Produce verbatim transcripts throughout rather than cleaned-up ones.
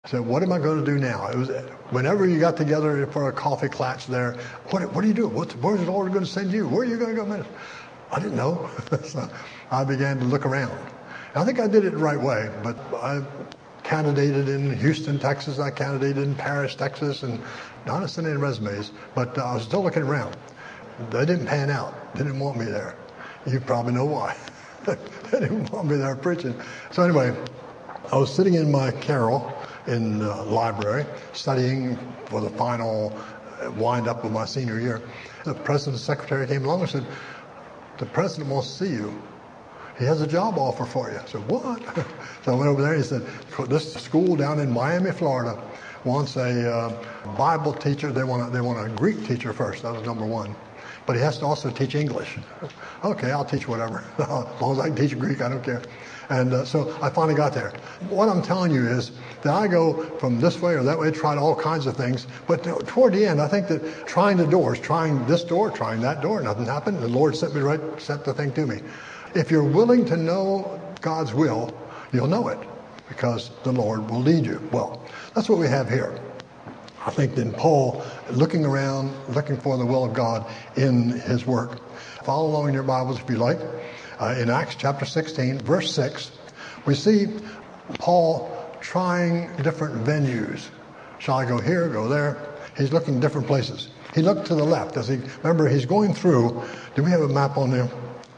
I said, what am I going to do now? It was whenever you got together for a coffee klatch there, what, what are you doing? What's, where's the Lord going to send you? Where are you going to go minister? I didn't know. So I began to look around. I think I did it the right way, but I candidated in Houston, Texas. I candidated in Paris, Texas, and not sending in resumes, but uh, I was still looking around. They didn't pan out. They didn't want me there. You probably know why. They didn't want me there preaching. So anyway, I was sitting in my carrel in the library, studying for the final wind up of my senior year. The president's secretary came along and said, the president wants to see you. He has a job offer for you. I said, what? So I went over there and he said, this school down in Miami, Florida wants a uh, Bible teacher. They want a, they want a Greek teacher first. That was number one. But he has to also teach English. Okay, I'll teach whatever. As long as I can teach Greek, I don't care. And uh, so I finally got there. What I'm telling you is that I go from this way or that way, tried all kinds of things. But toward the end, I think that trying the doors, trying this door, trying that door, nothing happened. The Lord sent me right, sent the thing to me. If you're willing to know God's will, you'll know it because the Lord will lead you. Well, that's what we have here. I think then Paul, looking around, looking for the will of God in his work. Follow along in your Bibles if you like. Uh, in Acts chapter sixteen, verse six, we see Paul trying different venues. Shall I go here, go there? He's looking different places. He looked to the left. As he remember, he's going through. Do we have a map on there?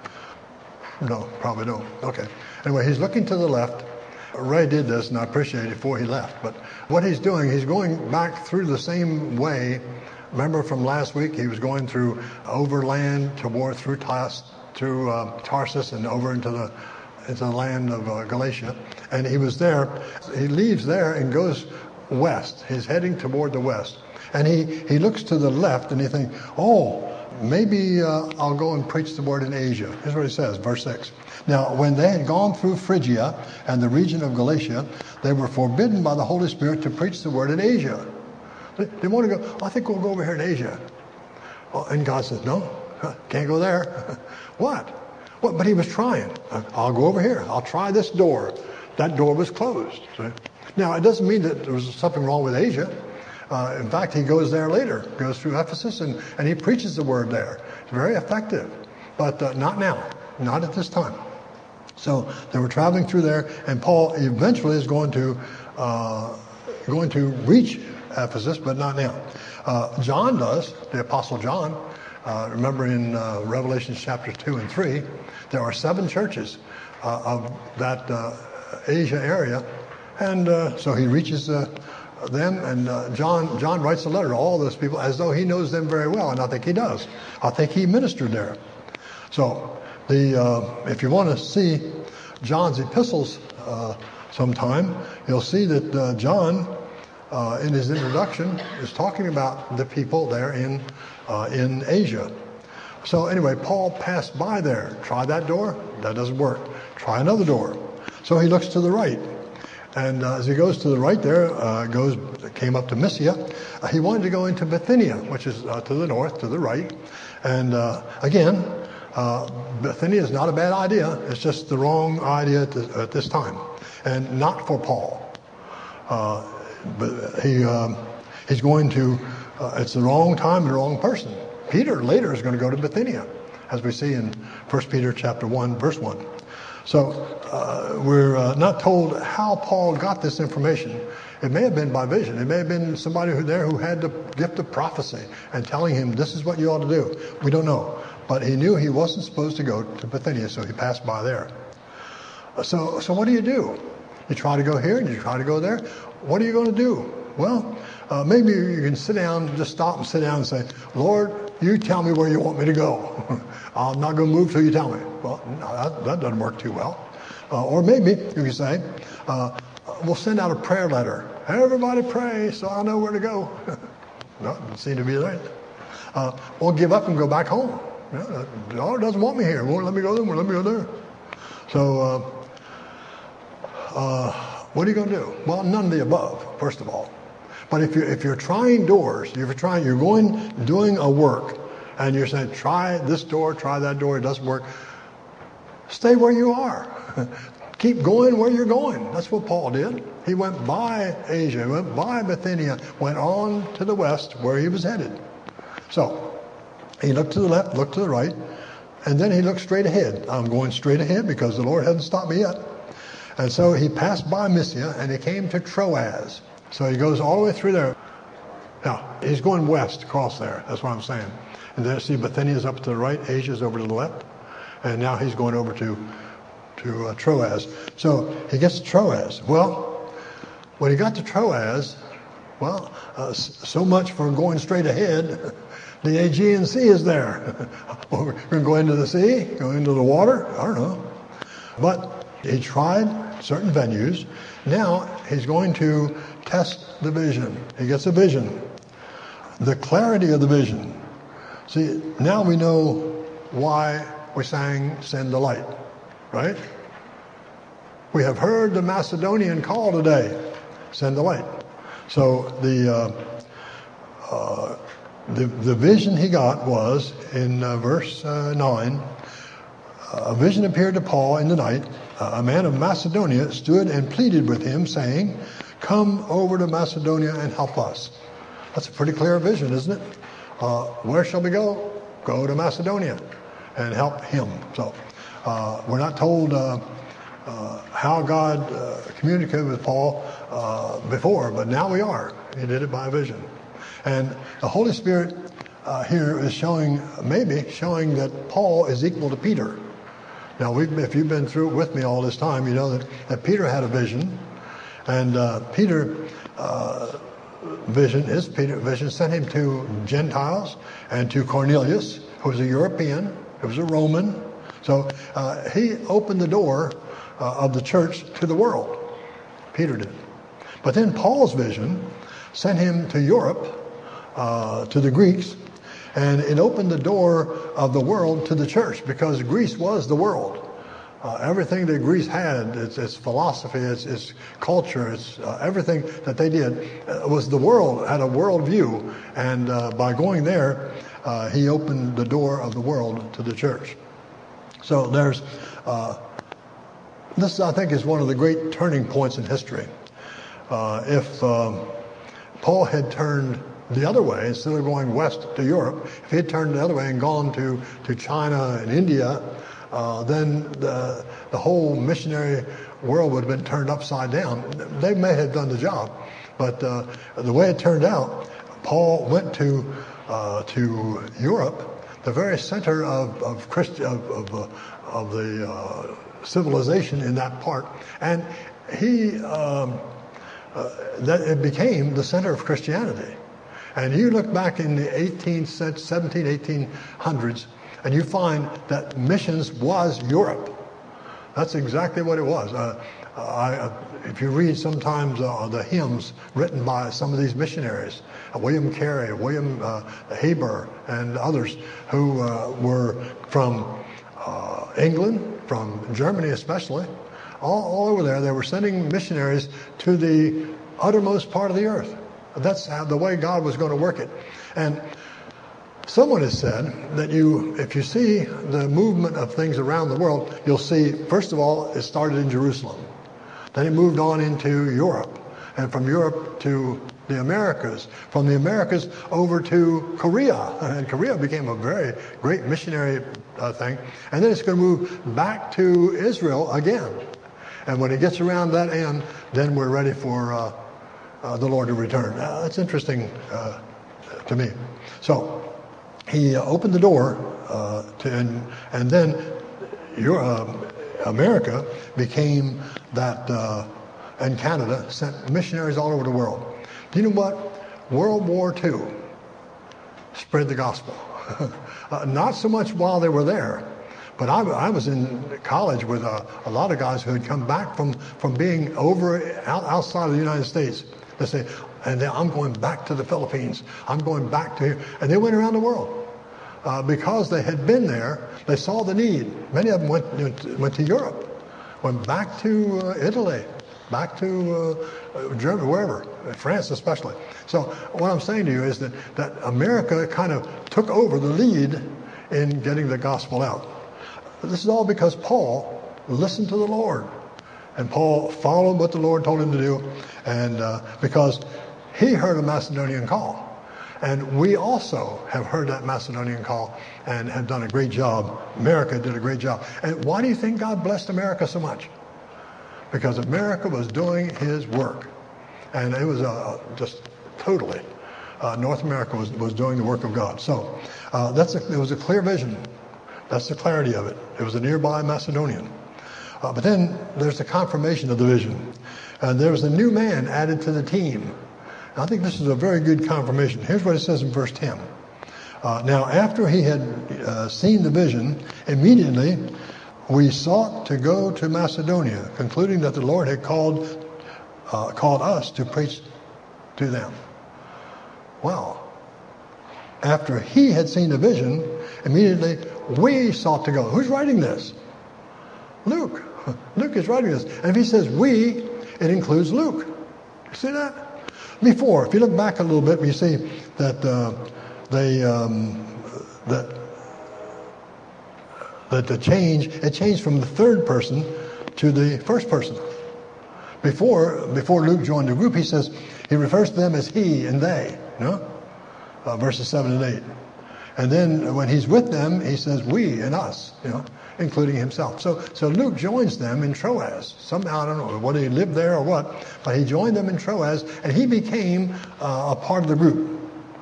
No, probably don't. Okay. Anyway, he's looking to the left. Ray did this, and I appreciate it before he left. But what he's doing, he's going back through the same way. Remember from last week, he was going through overland toward through Tas, through uh, Tarsus and over into the into the land of uh, Galatia. And he was there. He leaves there and goes west. He's heading toward the west. And he, he looks to the left, and he thinks, oh, maybe uh, I'll go and preach the word in Asia. Here's what he says, verse six. Now, when they had gone through Phrygia and the region of Galatia, they were forbidden by the Holy Spirit to preach the word in Asia. They, they want to go, I think we'll go over here in Asia. Well, and God says, no, can't go there. What? What? But he was trying. I'll go over here. I'll try this door. That door was closed. See? Now, it doesn't mean that there was something wrong with Asia. Uh, in fact, he goes there later, goes through Ephesus, and, and he preaches the word there. It's very effective, but uh, not now, not at this time. So they were traveling through there, and Paul eventually is going to uh, going to reach Ephesus, but not now. Uh, John does, the Apostle John. Uh, remember in uh, Revelation chapters two and three, there are seven churches uh, of that uh, Asia area, and uh, so he reaches uh, them, and uh, John John writes a letter to all those people as though he knows them very well, and I think he does. I think he ministered there. So the uh, if you want to see John's epistles uh, sometime, you'll see that uh, John, uh, in his introduction, is talking about the people there in uh, in Asia. So anyway, Paul passed by there. Try that door. That doesn't work. Try another door. So he looks to the right. And uh, as he goes to the right there, uh, goes came up to Mysia. Uh, he wanted to go into Bithynia, which is uh, to the north, to the right. And uh, again, uh, Bithynia is not a bad idea. It's just the wrong idea at this, at this time, and not for Paul. Uh, but he um, he's going to. Uh, it's the wrong time and the wrong person. Peter later is going to go to Bithynia, as we see in First Peter chapter one, verse one. So uh, we're uh, not told how Paul got this information. It may have been by vision. It may have been somebody who there who had the gift of prophecy and telling him this is what you ought to do. We don't know. But he knew he wasn't supposed to go to Bithynia, so he passed by there. So, so what do you do? You try to go here and you try to go there. What are you going to do? Well, uh, maybe you can sit down, just stop and sit down and say, Lord, you tell me where you want me to go. I'm not going to move till you tell me. Well, no, that, that doesn't work too well. Uh, or maybe you can say, uh, we'll send out a prayer letter. Everybody pray so I know where to go. No, doesn't seem to be right. Uh, we'll give up and go back home. Yeah, the Lord doesn't want me here. Won't let me go there. Won't let me go there. So, uh, uh, what are you going to do? Well, none of the above, first of all. But if you're, if you're trying doors, if you're trying, you're going, doing a work, and you're saying, try this door, try that door, it doesn't work, stay where you are. keep going where you're going. That's what Paul did. He went by Asia, went by Bithynia, went on to the west where he was headed. So he looked to the left, looked to the right, and then he looked straight ahead. I'm going straight ahead because the Lord hasn't stopped me yet. And so he passed by Mysia and he came to Troas. So he goes all the way through there. Now, he's going west across there. That's what I'm saying. And then see Bithynia's up to the right, Asia's over to the left. And now he's going over to, to uh, Troas. So he gets to Troas. Well, when he got to Troas, well, uh, so much for going straight ahead. The Aegean Sea is there. Well, we're going to go into the sea, go into the water. I don't know. But he tried certain venues. Now he's going to test the vision. He gets a vision. The clarity of the vision. See, now we know why we sang Send the Light, right? We have heard the Macedonian call today, send the light. So the uh, uh, the, the vision he got was in uh, verse uh, nine, a vision appeared to Paul in the night. Uh, a man of Macedonia stood and pleaded with him, saying, come over to Macedonia and help us. That's a pretty clear vision, isn't it? Uh, where shall we go? Go to Macedonia and help him. So uh, we're not told uh, uh, how God uh, communicated with Paul uh, before, but now we are. He did it by vision. And the Holy Spirit uh, here is showing, maybe showing that Paul is equal to Peter. Now, we've, if you've been through it with me all this time, you know that, that Peter had a vision, and uh, Peter uh, vision, his Peter vision sent him to Gentiles and to Cornelius, who was a European, who was a Roman. So uh, he opened the door uh, of the church to the world. Peter did. But then Paul's vision sent him to Europe, uh, to the Greeks, and it opened the door of the world to the church, because Greece was the world. Uh, everything that Greece had, its, its philosophy, its, its culture, its uh, everything that they did uh, was the world, had a world view. And uh, by going there, uh, he opened the door of the world to the church. So there's, uh, this I think is one of the great turning points in history. Uh, if um, Paul had turned the other way, instead of going west to Europe, if he had turned the other way and gone to, to China and India, uh, then the, the whole missionary world would have been turned upside down. They may have done the job, but uh, the way it turned out, Paul went to uh, to Europe, the very center of of, Christi- of, of, uh, of the uh, civilization in that part, and he um, uh, that it became the center of Christianity. And you look back in the eighteenth, seventeenth, eighteen hundreds, and you find that missions was Europe. That's exactly what it was. Uh, I, if you read sometimes uh, the hymns written by some of these missionaries, uh, William Carey, William uh, Heber, and others who uh, were from uh, England, from Germany especially, all, all over there, they were sending missionaries to the uttermost part of the earth. That's how the way God was going to work it. And someone has said that you, if you see the movement of things around the world, you'll see, first of all, it started in Jerusalem. Then it moved on into Europe, and from Europe to the Americas, from the Americas over to Korea. And Korea became a very great missionary uh, thing. And then it's going to move back to Israel again. And when it gets around that end, then we're ready for uh, uh, the Lord to return. Uh, that's interesting uh, to me. So he uh, opened the door, uh, to, and, and then your, uh, America became that, uh, and Canada sent missionaries all over the world. Do you know what? World War Two spread the gospel. uh, not so much while they were there, but I, I was in college with a, a lot of guys who had come back from, from being over out, outside of the United States. They say, and then I'm going back to the Philippines. I'm going back to here. And they went around the world. Uh, because they had been there, they saw the need. Many of them went, went to Europe, went back to uh, Italy, back to uh, Germany, wherever, France especially. So what I'm saying to you is that, that America kind of took over the lead in getting the gospel out. This is all because Paul listened to the Lord. And Paul followed what the Lord told him to do, and uh, because he heard a Macedonian call. And we also have heard that Macedonian call and have done a great job. America did a great job. And why do you think God blessed America so much? Because America was doing his work. And it was uh, just totally, uh, North America was, was doing the work of God. So uh, that's a, it was a clear vision. That's the clarity of it. It was a nearby Macedonian. Uh, but then there's the confirmation of the vision. And there was a new man added to the team. I think this is a very good confirmation. Here's what it says in verse ten. Uh, now, after he had uh, seen the vision, immediately we sought to go to Macedonia, concluding that the Lord had called uh, called us to preach to them. Well, after he had seen the vision, immediately we sought to go. Who's writing this? Luke. Luke is writing this. And if he says we, it includes Luke. You see that? Before, if you look back a little bit, you see that uh, they um, that that the change it changed from the third person to the first person. Before before Luke joined the group, he says he refers to them as he and they, you know, uh, verses seven and eight. And then when he's with them, he says we and us, you know, including himself. So so Luke joins them in Troas. Somehow, I don't know whether he lived there or what, but he joined them in Troas, and he became uh, a part of the group.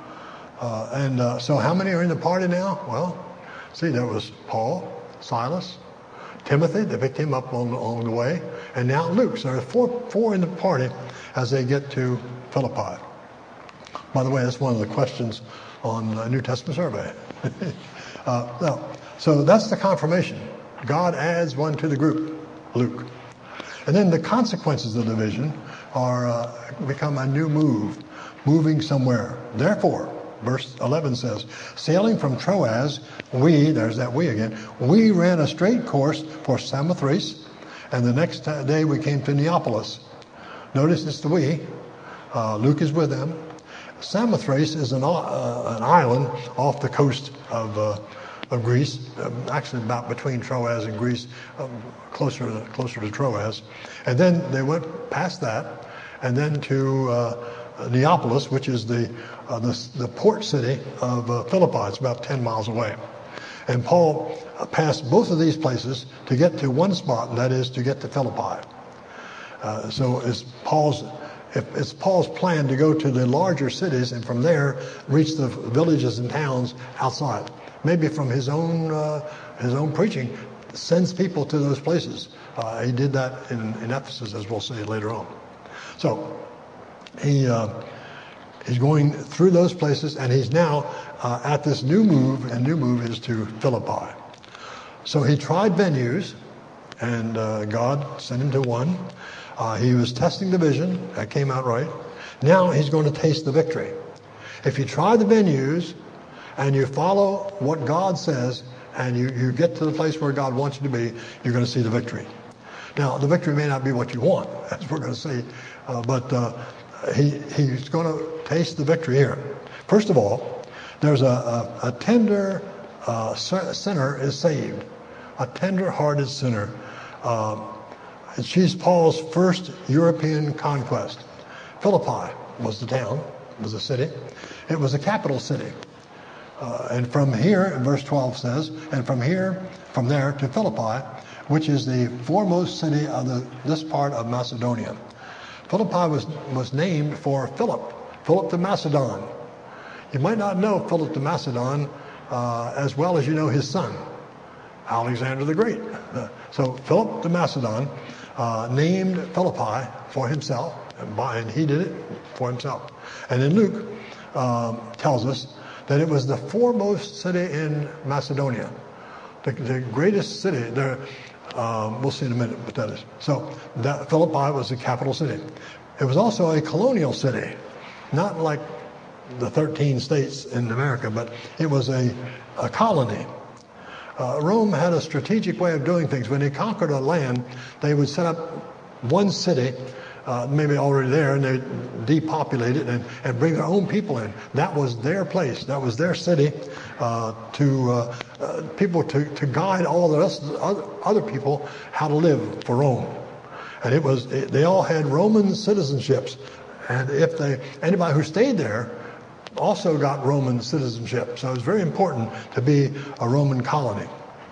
Uh, and uh, so how many are in the party now? Well, see, there was Paul, Silas, Timothy. They picked him up on, on the way. And now Luke. So there are four, four in the party as they get to Philippi. By the way, that's one of the questions on the New Testament survey. uh, no. So that's the confirmation. God adds one to the group, Luke. And then the consequences of the vision are uh, become a new move, moving somewhere. Therefore, verse eleven says, sailing from Troas, we, there's that we again, we ran a straight course for Samothrace, and the next day we came to Neapolis. Notice it's the we. Uh, Luke is with them. Samothrace is an, uh, an island off the coast of uh, of Greece, um, actually about between Troas and Greece, um, closer to, closer to Troas. And then they went past that, and then to uh, Neapolis, which is the, uh, the the port city of uh, Philippi. It's about ten miles away. And Paul uh, passed both of these places to get to one spot, and that is to get to Philippi. Uh, so it's Paul's If it's Paul's plan to go to the larger cities and from there reach the villages and towns outside. Maybe from his own uh, his own preaching, sends people to those places. Uh, he did that in, in Ephesus, as we'll see later on. So he uh, he's going through those places, and he's now uh, at this new move, and new move is to Philippi. So he tried venues, and uh, God sent him to one. Uh, he was testing the vision. That came out right. Now he's going to taste the victory. If you try the venues and you follow what God says, and you, you get to the place where God wants you to be, you're going to see the victory. Now, the victory may not be what you want, as we're going to see, uh, but uh, he, he's going to taste the victory here. First of all, there's a, a, a tender uh, sinner is saved. A tender-hearted sinner. Uh, she's Paul's first European conquest. Philippi was the town, was the city. It was the capital city. Uh, and from here, verse twelve says, and from here, from there to Philippi, which is the foremost city of the, this part of Macedonia. Philippi was, was named for Philip, Philip the Macedon. You might not know Philip the Macedon uh, as well as you know his son, Alexander the Great. Uh, so Philip the Macedon uh, named Philippi for himself, and, by, and he did it for himself. And then Luke um, tells us that it was the foremost city in Macedonia, the, the greatest city. There, um, we'll see in a minute what that is. So that Philippi was the capital city. It was also a colonial city, not like the thirteen states in America, but it was a, a colony. Uh, Rome had a strategic way of doing things. When they conquered a land, they would set up one city, uh, maybe already there, and they depopulate it and, and bring their own people in. That was their place. That was their city uh, to uh, uh, people to, to guide all the rest of the other, other people how to live for Rome. And it was, it, they all had Roman citizenships. And if they, anybody who stayed there also got Roman citizenship. So it was very important to be a Roman colony.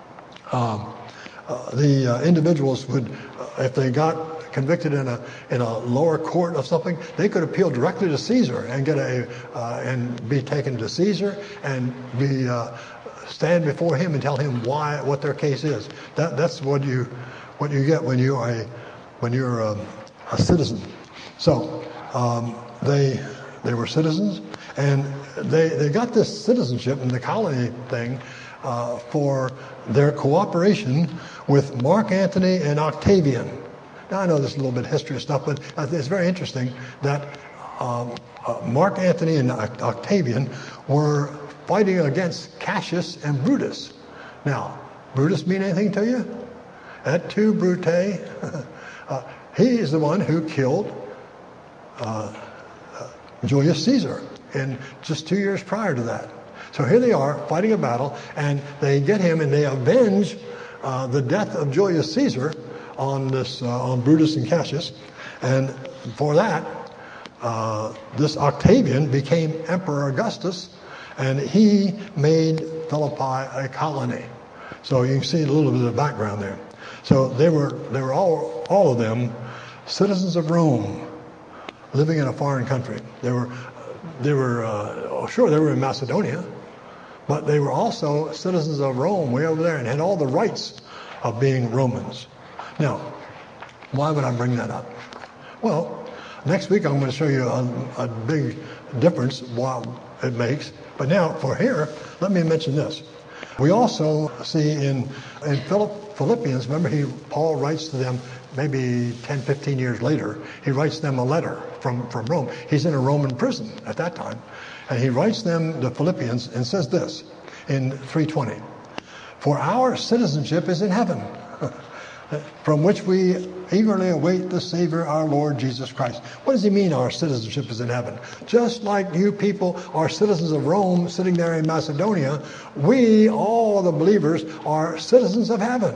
Um, uh, the uh, individuals would, uh, if they got convicted in a in a lower court of something, they could appeal directly to Caesar and get a uh, and be taken to Caesar and be uh, stand before him and tell him why what their case is. That that's what you what you get when you are a when you're a, a citizen. So um, they they were citizens, and they they got this citizenship and the colony thing uh, for their cooperation with Mark Antony and Octavian. Now, I know this is a little bit history stuff, but it's very interesting that um, uh, Mark Antony and Octavian were fighting against Cassius and Brutus. Now, Brutus mean anything to you? Et tu, Brute? uh, he is the one who killed uh, uh, Julius Caesar in just two years prior to that. So here they are fighting a battle, and they get him and they avenge uh, the death of Julius Caesar on this uh, on Brutus and Cassius, and for that, uh, this Octavian became Emperor Augustus, and he made Philippi a colony. So you can see a little bit of the background there. So they were they were all all of them citizens of Rome, living in a foreign country. They were they were uh, oh, sure they were in Macedonia, but they were also citizens of Rome way over there and had all the rights of being Romans. Now, why would I bring that up? Well, next week I'm going to show you a, a big difference what it makes. But now, for here, let me mention this. We also see in in Philippians, remember he Paul writes to them maybe ten, fifteen years later, he writes them a letter from, from Rome. He's in a Roman prison at that time. And he writes them, the Philippians, and says this in three twenty. For our citizenship is in heaven, from which we eagerly await the Savior, our Lord Jesus Christ. What does he mean our citizenship is in heaven? Just like you people are citizens of Rome sitting there in Macedonia, we, all the believers, are citizens of heaven.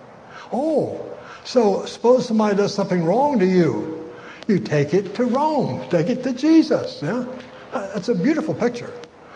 Oh, so suppose somebody does something wrong to you. You take it to Rome, take it to Jesus. Yeah? That's a beautiful picture.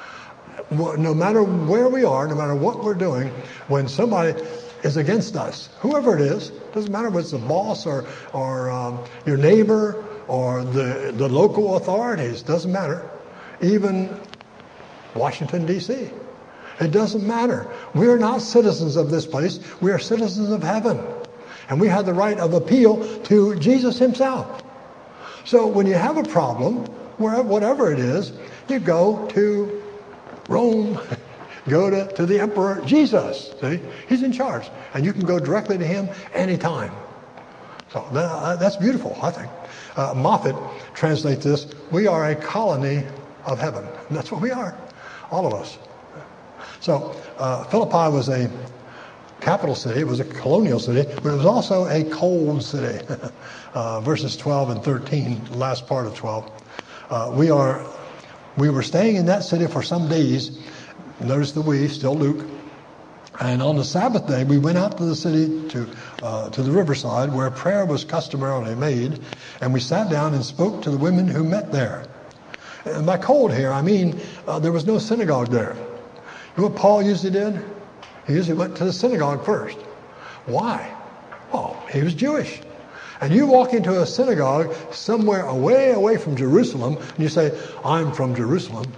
No matter where we are, no matter what we're doing, when somebody is against us, whoever it is, doesn't matter whether it's the boss or or um, your neighbor or the the local authorities, doesn't matter. Even Washington, D C It doesn't matter. We are not citizens of this place. We are citizens of heaven. And we have the right of appeal to Jesus himself. So when you have a problem, wherever, whatever it is, you go to Rome, go to, to the Emperor Jesus. See, he's in charge, and you can go directly to him anytime. So that, that's beautiful, I think. Uh, Moffat translates this: "We are a colony of heaven." And that's what we are, all of us. So uh, Philippi was a capital city. It was a colonial city, but it was also a cold city. uh, verses twelve and thirteen, last part of twelve. Uh, we are, we were staying in that city for some days. Notice the we, still Luke. And on the Sabbath day, we went out to the city, to uh, to the riverside, where prayer was customarily made, and we sat down and spoke to the women who met there. And by cold here, I mean uh, there was no synagogue there. You know what Paul usually did? He usually went to the synagogue first. Why? Well, he was Jewish. And you walk into a synagogue somewhere away, away from Jerusalem, and you say, "I'm from Jerusalem."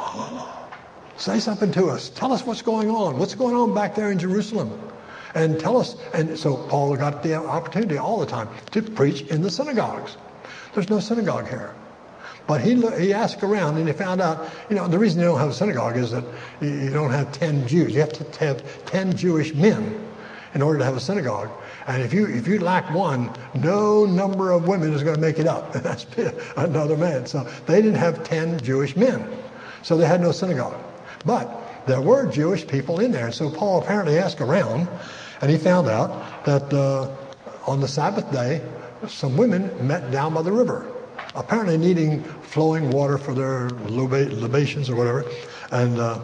Say something to us. Tell us what's going on. What's going on back there in Jerusalem? And tell us. And so Paul got the opportunity all the time to preach in the synagogues. There's no synagogue here. But he he asked around, and he found out, you know, the reason you don't have a synagogue is that you don't have ten Jews. You have to have ten Jewish men in order to have a synagogue. And if you if you lack one, no number of women is going to make it up. That's another man. So they didn't have ten Jewish men. So they had no synagogue. But there were Jewish people in there. And so Paul apparently asked around, and he found out that uh, on the Sabbath day, some women met down by the river, apparently needing flowing water for their libations or whatever. And uh,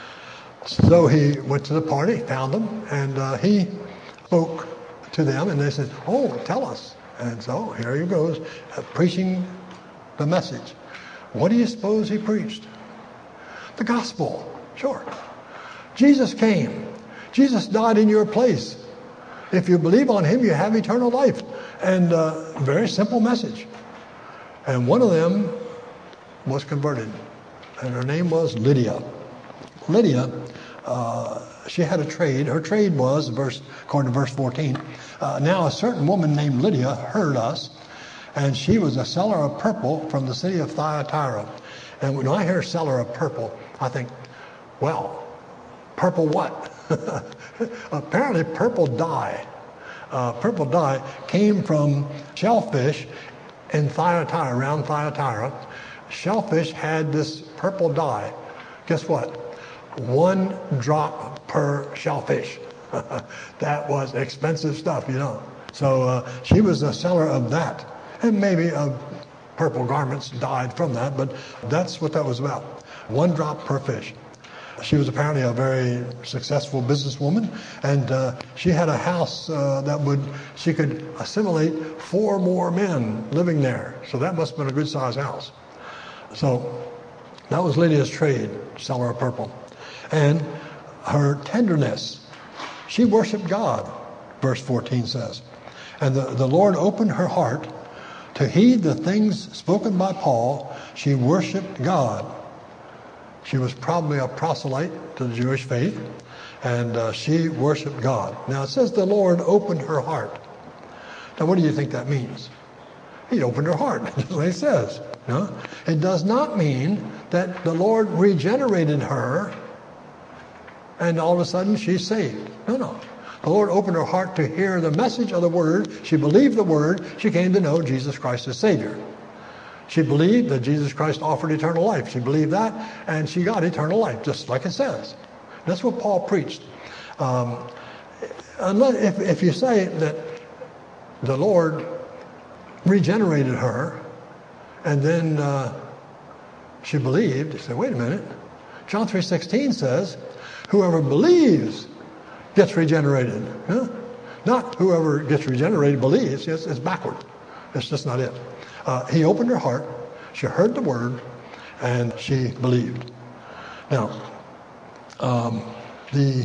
so he went to the party, found them, and uh, he spoke to them, and they said, "Oh, tell us, And so here he goes, uh, preaching the message. What do you suppose he preached? The gospel. Sure. Jesus came. Jesus died in your place. If you believe on him, you have eternal life. And uh, very simple message. And one of them was converted. And her name was Lydia. Lydia, uh, she had a trade. Her trade was, verse, according to verse fourteen, uh, now a certain woman named Lydia heard us, and she was a seller of purple from the city of Thyatira. And when I hear seller of purple, I think, well, purple what? Apparently purple dye. Uh, purple dye came from shellfish in Thyatira, around Thyatira. Shellfish had this purple dye. Guess what? One drop per shellfish. That was expensive stuff, you know. So uh, she was a seller of that. And maybe of purple garments dyed from that, but that's what that was about. One drop per fish. She was apparently a very successful businesswoman, and uh, she had a house uh, that would, she could assimilate four more men living there. So that must have been a good sized house. So that was Lydia's trade, seller of purple. And her tenderness, she worshiped God, verse fourteen says. And the, the Lord opened her heart to heed the things spoken by Paul. She worshiped God. She was probably a proselyte to the Jewish faith, and uh, she worshiped God. Now it says the Lord opened her heart. Now what do you think that means? He opened her heart, that's what it says. No? It does not mean that the Lord regenerated her and all of a sudden she's saved. No, no. The Lord opened her heart to hear the message of the Word. She believed the Word. She came to know Jesus Christ as Savior. She believed that Jesus Christ offered eternal life. She believed that, and she got eternal life, just like it says. That's what Paul preached. Um, unless, if, if you say that the Lord regenerated her, and then uh, she believed, you say, wait a minute. John three sixteen says, whoever believes gets regenerated. Huh? Not whoever gets regenerated believes. It's, it's backward. That's just not it. Uh, he opened her heart. She heard the word, and she believed. Now, um, the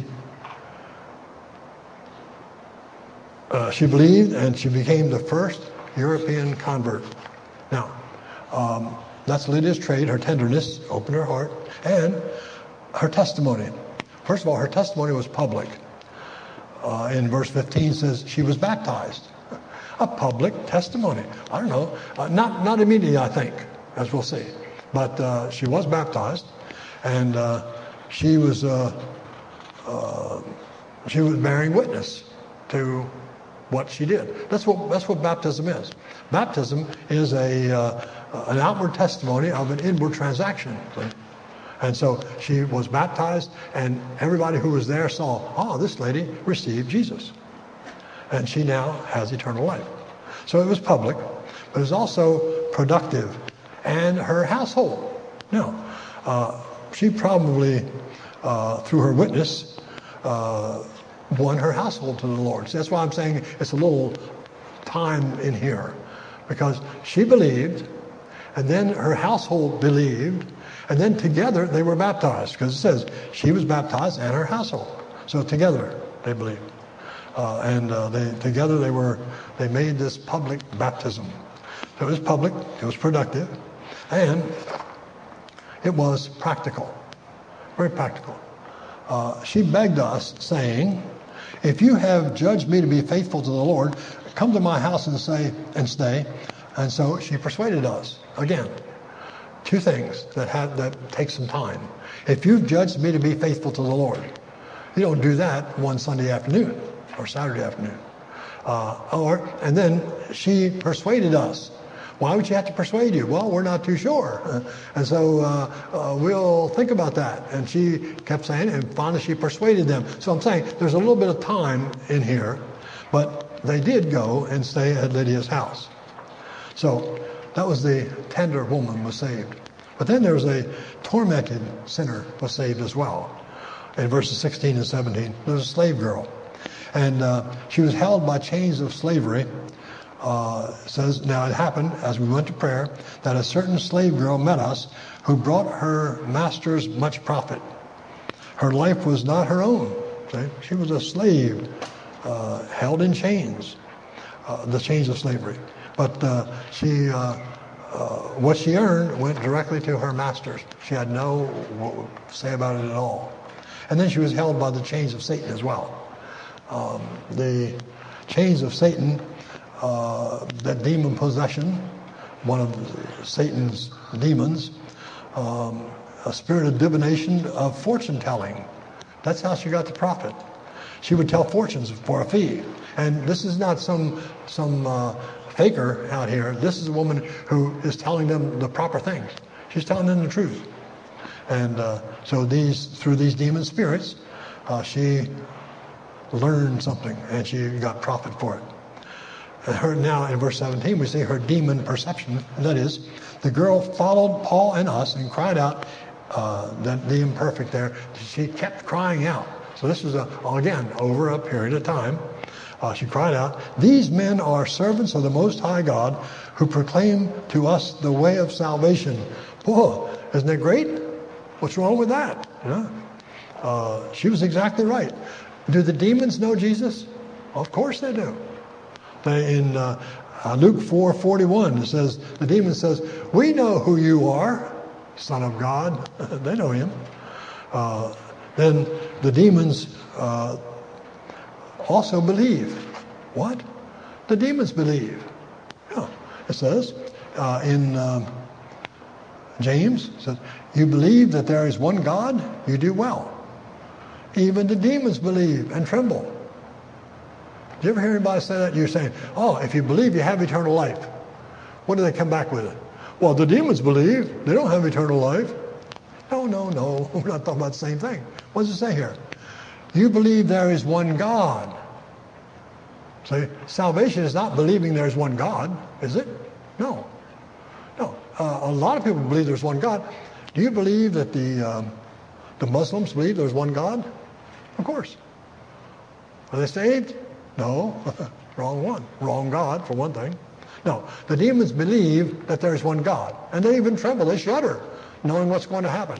uh, she believed, and she became the first European convert. Now, um, that's Lydia's trade, her tenderness, opened her heart, and her testimony. First of all, her testimony was public. Uh, in verse fifteen says she was baptized. A public testimony. I don't know. Uh, not not immediately, I think, as we'll see. But uh, she was baptized, and uh, she was uh, uh, she was bearing witness to what she did. That's what that's what baptism is. Baptism is a uh, an outward testimony of an inward transaction. See? And so she was baptized, and everybody who was there saw, oh, this lady received Jesus. And she now has eternal life. So it was public, but it was also productive. And her household. Now, uh, she probably, uh, through her witness, uh, won her household to the Lord. So that's why I'm saying it's a little time in here. Because she believed, and then her household believed, and then together they were baptized, because it says she was baptized and her household. So together they believed. Uh, and uh, they together they were they made this public baptism. So it was public, it was productive, and it was practical, very practical. Uh, she begged us, saying, "If you have judged me to be faithful to the Lord, come to my house and say and stay." And so she persuaded us again. Two things that have that take some time. If you've judged me to be faithful to the Lord, you don't do that one Sunday afternoon or Saturday afternoon. Uh, or and then she persuaded us. Why would she have to persuade you? Well, we're not too sure. Uh, and so uh, uh, we'll think about that. And she kept saying, and finally she persuaded them. So I'm saying there's a little bit of time in here, but they did go and stay at Lydia's house. So that was the tender woman was saved. But then there was a tormented sinner was saved as well. In verses sixteen and seventeen, there was a slave girl. And uh, she was held by chains of slavery uh, says, now it happened as we went to prayer that a certain slave girl met us who brought her masters much profit. Her life was not her own. See? She was a slave, uh, held in chains, uh, the chains of slavery. But uh, she, uh, uh, what she earned went directly to her masters. She had no say about it at all. And then she was held by the chains of Satan as well. Um, the chains of Satan, uh, that demon possession, one of Satan's demons, um, a spirit of divination, of fortune telling. That's how she got the profit. She would tell fortunes for a fee. And this is not some some uh, faker out here. This is a woman who is telling them the proper things. She's telling them the truth. And uh, so these through these demon spirits, uh, she learned something and she got profit for it. And her, now in verse seventeen, we see her demon perception. And that is, the girl followed Paul and us and cried out, uh, that the imperfect there, she kept crying out. So this was, a, again, over a period of time. Uh, she cried out, these men are servants of the Most High God who proclaim to us the way of salvation. Whoa, isn't that great? What's wrong with that? You know? uh, she was exactly right. Do the demons know Jesus? Of course they do. They, in uh, Luke four forty-one, it says, the demon says, we know who you are, Son of God. They know him. Uh, then the demons uh, also believe. What? The demons believe. Yeah. It says uh, in um, James, it says, you believe that there is one God, you do well. Even the demons believe and tremble. Did you ever hear anybody say that? You're saying, oh, if you believe, you have eternal life. What do they come back with? Well, the demons believe. They don't have eternal life. No, no, no. We're not talking about the same thing. What does it say here? You believe there is one God. See, salvation is not believing there's one God, is it? No. No. Uh, a lot of people believe there's one God. Do you believe that the um, the Muslims believe there's one God? Of course. Are they saved? No. Wrong one. Wrong God, for one thing. No. The demons believe that there's one God. And they even tremble. They shudder, knowing what's going to happen.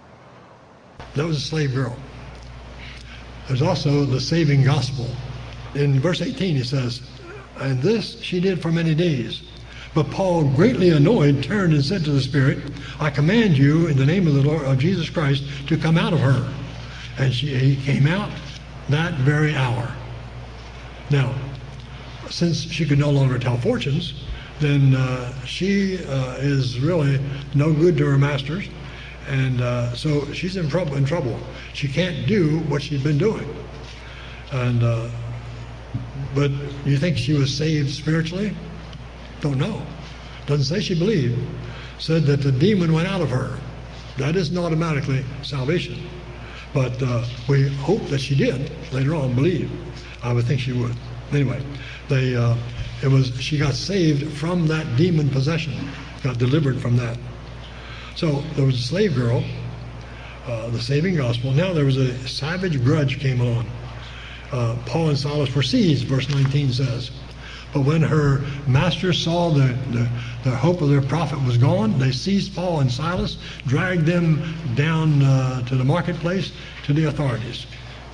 That was a slave girl. There's also the saving gospel. In verse eighteen, he says, and this she did for many days. But Paul, greatly annoyed, turned and said to the Spirit, I command you in the name of the Lord of Jesus Christ to come out of her. And she he came out that very hour. Now, since she could no longer tell fortunes, then uh, she uh, is really no good to her masters. And uh, so she's in trouble, in trouble. She can't do what she's been doing. And uh, but you think she was saved spiritually? Don't know. Doesn't say she believed. Said that the demon went out of her. That isn't automatically salvation. But uh, we hope that she did later on believe. I would think she would. Anyway, they uh, it was she got saved from that demon possession. Got delivered from that. So there was a slave girl, uh, the saving gospel. Now there was a savage grudge came on. Uh, Paul and Silas were seized, verse nineteen says. But when her masters saw the, the, the hope of their profit was gone, they seized Paul and Silas, dragged them down uh, to the marketplace to the authorities.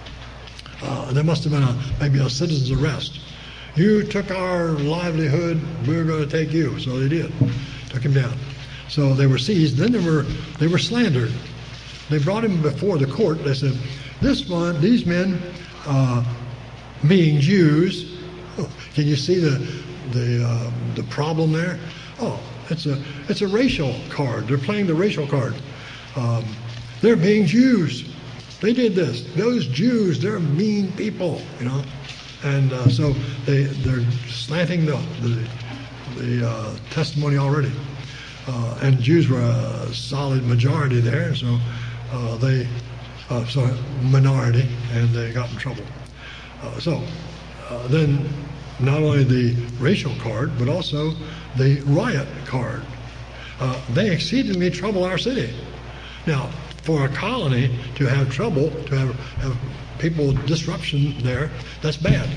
Uh, there must have been a, maybe a citizen's arrest. You took our livelihood, we're going to take you. So they did. Took him down. So they were seized. Then they were they were slandered. They brought him before the court. They said, "This one, these men, uh, being Jews." Oh, can you see the the uh, the problem there? Oh, it's a it's a racial card. They're playing the racial card. Um, they're being Jews. They did this. Those Jews, they're mean people, you know. And uh, so they they're slanting the the, the uh, testimony already. Uh, and Jews were a solid majority there, so uh, they, uh, so minority, and they got in trouble. Uh, so uh, then, not only the racial card, but also the riot card. Uh, they exceedingly trouble our city. Now, for a colony to have trouble, to have, have people disruption there, that's bad.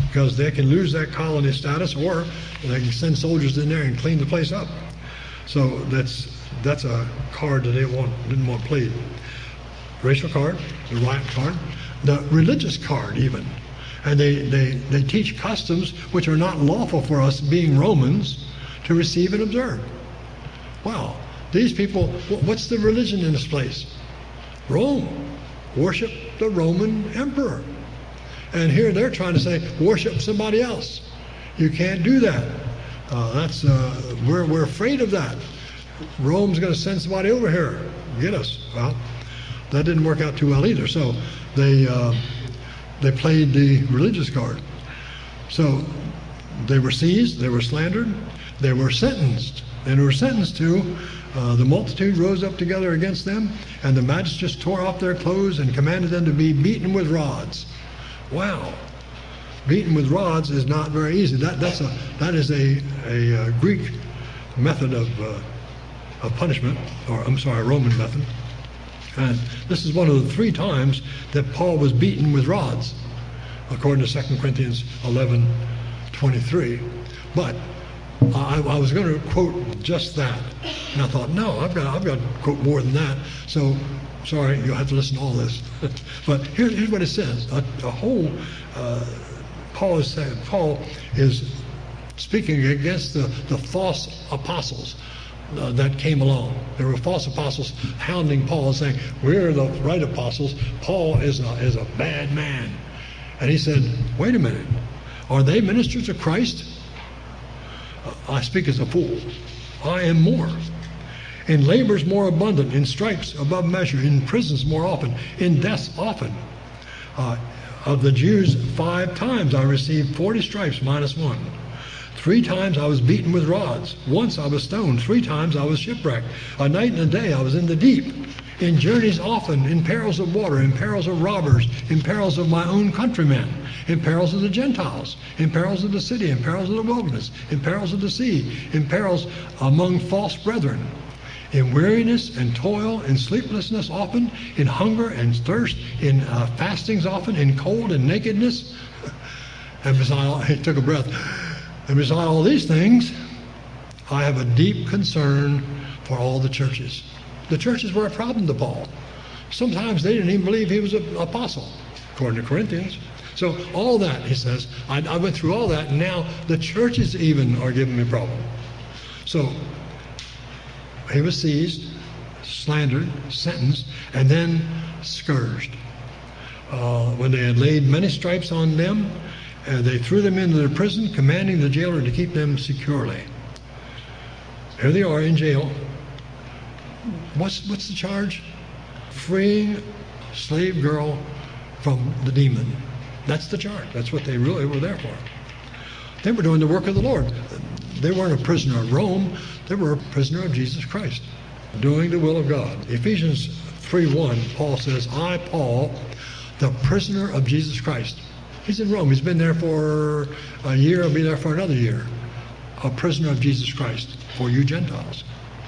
because they can lose that colony status, or they can send soldiers in there and clean the place up. So that's that's a card that they want, didn't want played. Racial card, the riot card, the religious card even. And they, they, they teach customs which are not lawful for us, being Romans, to receive and observe. Wow, these people, what's the religion in this place? Rome. Worship the Roman emperor. And here they're trying to say, worship somebody else. You can't do that. Uh, that's uh, we're, we're afraid of that. Rome's going to send somebody over here, get us. Well, that didn't work out too well either. So they, uh, they played the religious card. So they were seized, they were slandered, they were sentenced. And they were sentenced to, uh, the multitude rose up together against them, and the magistrates tore off their clothes and commanded them to be beaten with rods. Wow. Beaten with rods is not very easy. That, that's a, that is a, a, a Greek method of, uh, of punishment, or I'm sorry, a Roman method. And this is one of the three times that Paul was beaten with rods, according to Second Corinthians eleven twenty-three. But I, I was going to quote just that, and I thought, no, I've got, I've got to quote more than that. So, sorry, you'll have to listen to all this. But here, here's what it says: a, a whole uh, Paul is saying, Paul is speaking against the, the false apostles uh, that came along. There were false apostles hounding Paul and saying, "We're the right apostles. Paul is a, is a bad man." And he said, "Wait a minute, are they ministers of Christ? I speak as a fool. I am more. In labors more abundant, in stripes above measure, in prisons more often, in deaths often. Uh, of the Jews, five times I received forty stripes minus one. Three times I was beaten with rods. Once I was stoned. Three times I was shipwrecked. A night and a day I was in the deep. In journeys often, in perils of water, in perils of robbers, in perils of my own countrymen, in perils of the Gentiles, in perils of the city, in perils of the wilderness, in perils of the sea, in perils among false brethren, in weariness and toil, in sleeplessness often, in hunger and thirst, in uh, fastings often, in cold and nakedness." And beside all, he took a breath. "And beside all these things, I have a deep concern for all the churches." The churches were a problem to Paul. Sometimes they didn't even believe he was an apostle, according to Corinthians. So all that, he says, I, I went through all that, and now the churches even are giving me a problem. So he was seized, slandered, sentenced, and then scourged. Uh, when they had laid many stripes on them, uh, they threw them into the prison, commanding the jailer to keep them securely. Here they are in jail. What's, what's the charge? Freeing slave girl from the demon. That's the charge. That's what they really were there for. They were doing the work of the Lord. They weren't a prisoner of Rome. They were a prisoner of Jesus Christ, doing the will of God. Ephesians three one, Paul says, "I, Paul, the prisoner of Jesus Christ." He's in Rome. He's been there for a year. He'll be there for another year. A prisoner of Jesus Christ for you Gentiles.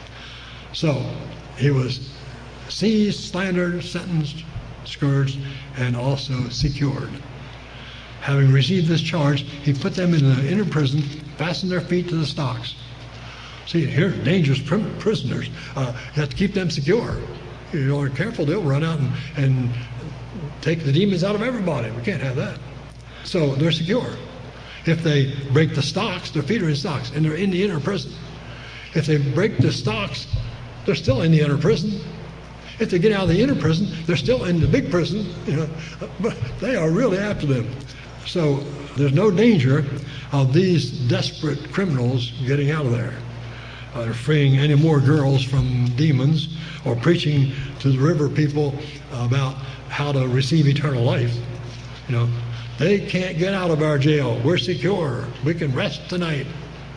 So he was seized, slandered, sentenced, scourged, and also secured. Having received this charge, he put them in the inner prison, fastened their feet to the stocks. See, here, dangerous pr- prisoners. Uh, you have to keep them secure. You know, aren't careful, they'll run out and, and take the demons out of everybody. We can't have that. So they're secure. If they break the stocks, their feet are in stocks, and they're in the inner prison. If they break the stocks, they're still in the inner prison. If they get out of the inner prison, they're still in the big prison, you know, but they are really after them. So there's no danger of these desperate criminals getting out of there, uh, freeing any more girls from demons, or preaching to the river people about how to receive eternal life. You know, they can't get out of our jail. We're secure. We can rest tonight.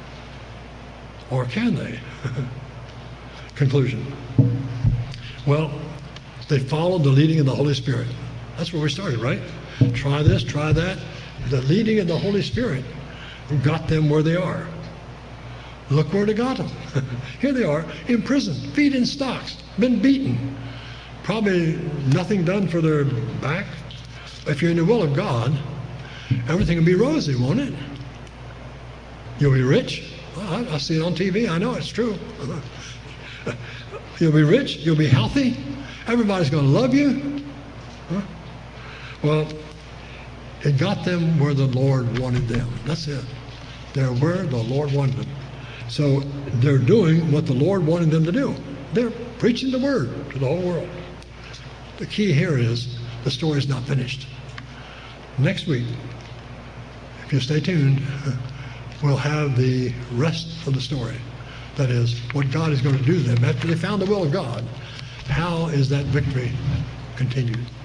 Or can they? Conclusion. Well, they followed the leading of the Holy Spirit. That's where we started, right? Try this, try that. The leading of the Holy Spirit got them where they are. Look where they got them. Here they are in prison, feet in stocks, been beaten. Probably nothing done for their back. If you're in the will of God, everything will be rosy, won't it? You'll be rich. Well, I, I see it on T V. I know it's true. You'll be rich. You'll be healthy. Everybody's going to love you. Huh? Well, it got them where the Lord wanted them. That's it. They're where the Lord wanted them. So they're doing what the Lord wanted them to do. They're preaching the word to the whole world. The key here is the story's not finished. Next week, if you stay tuned, we'll have the rest of the story. That is, what God is going to do to them after they found the will of God. How is that victory continued?